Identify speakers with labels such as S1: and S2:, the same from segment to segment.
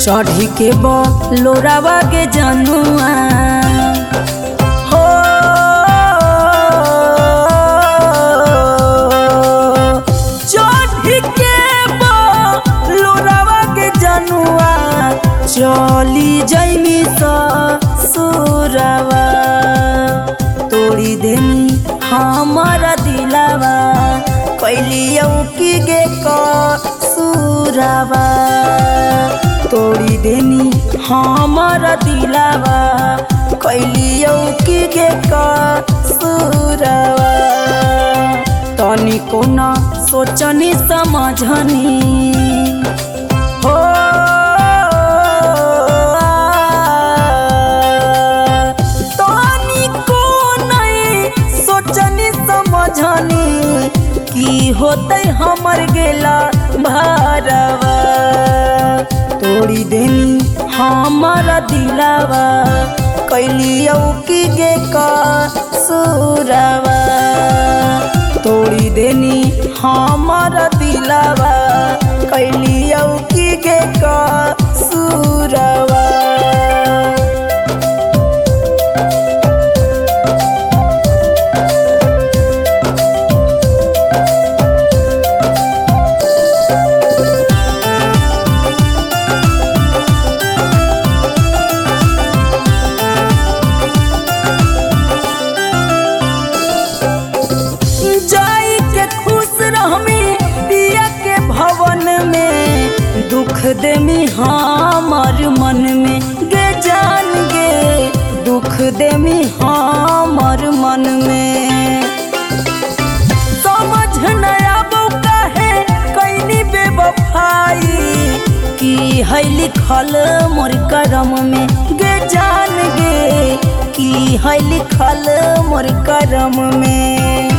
S1: चढ़ी के बोलोरावा के जनुआ हो चढ़ी के बोलोरावा के जनुआ चली जैमी ससुरवा तोड़ी देनी हमारा दिलावा कैलियौ की गे कसुरवा तोड़ी देनी हमारा दिलावा कैलियौ की गे कसुरवा तनिको न सोचनी समझनी हो तनिको नहीं सोचनी समझनी की होते हमर गेला भारवा तोड़ी देनी हमारा दिलावा कैलियौ की गे कसुरवा तोड़ी देनी हमारा दिलावा कैलियौ की गे कसुरवा दुख देमी हमार मन में गे जान गे दुख देमी हमार मन में समझ न आबो काहे कैनी बेवफाई की है लिखल मोर करम में गे जान गे की है लिखल मोर करम में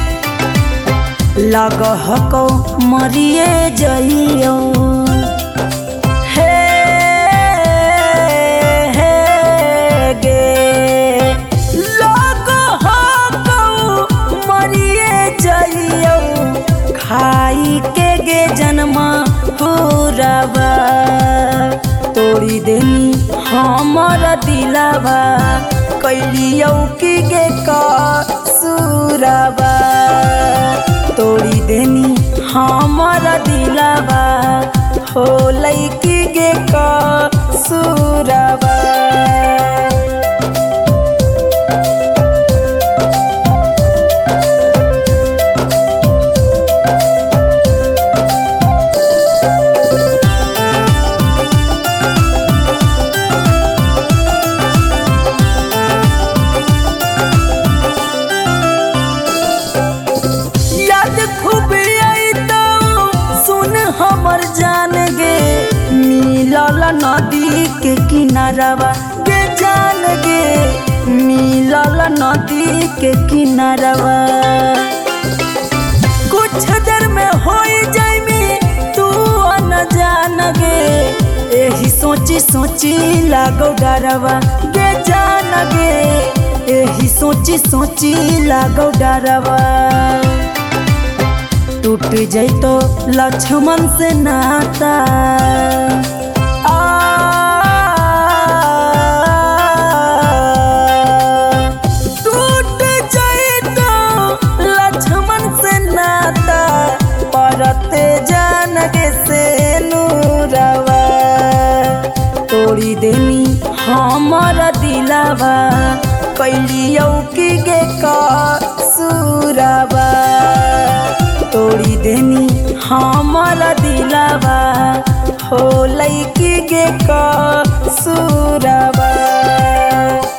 S1: लगह को मरिए जइयो खाई के गे जन्मा पूरावा तोड़ी देनी हमारा दिलावा कैलियौ की गे कसुरवा तोड़ी देनी हमारा दिलावा होलै की गे कसुरवा हमर जान गे मिलल नदी के किनारवा गे जान गे मिलल नदी के किनारवा कुछ देर में हो जाइमी तू न जान गे एही सोची सोची लागो डरवा गे जान गे एही सोची सोची लागो डरवा टूट जैतो लक्ष्मण से नाता टूट जैतो लक्ष्मण से नाता परते जान गे से नूरवा तोड़ी देनी हमारा दिलावा कैलियौ की गे कसुरवा तोड़ी देनी हमारा दिलावा होलै की गे कसुरवा।